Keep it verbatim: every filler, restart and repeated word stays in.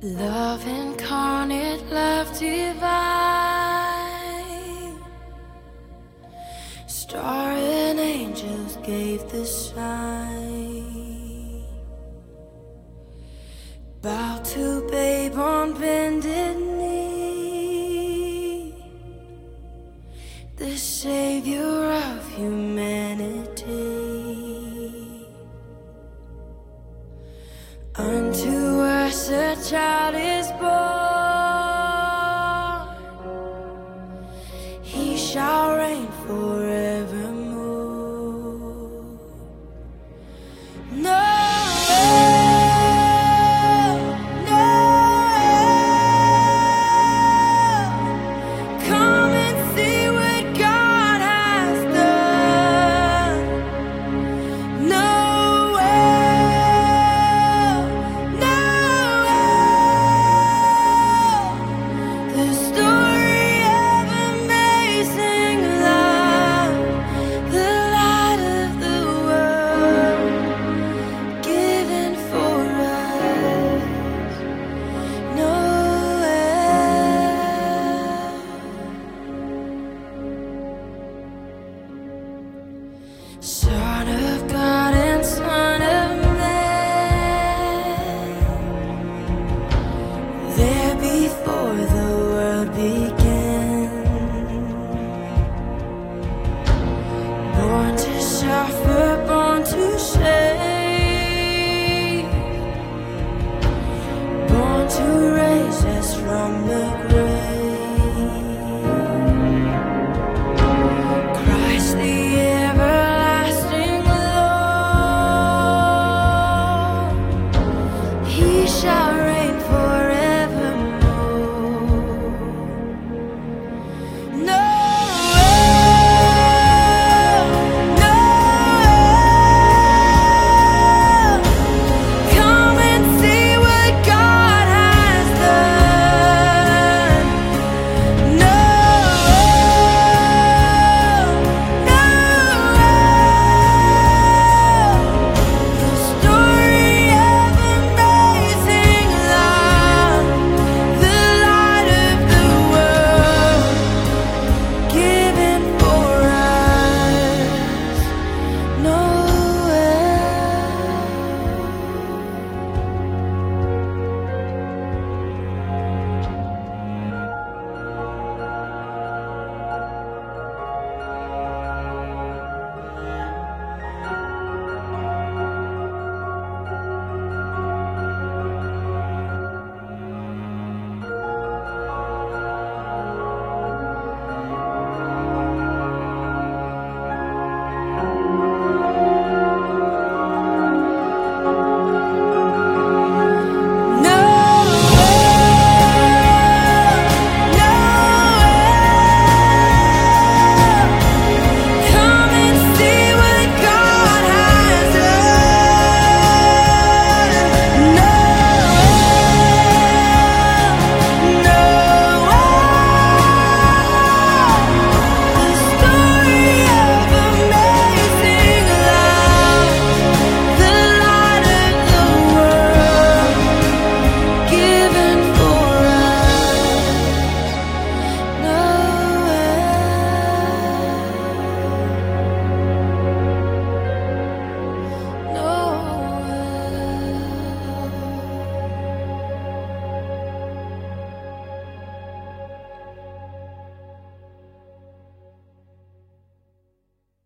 Love incarnate, love divine. Star and angels gave the sign. Bow to babe on bended knee, the savior of humanity. Unto us a child is born, he shall reign forevermore. No, no, come and see what God has done. No, the story of amazing love, the light of the world, given for us. Noel. So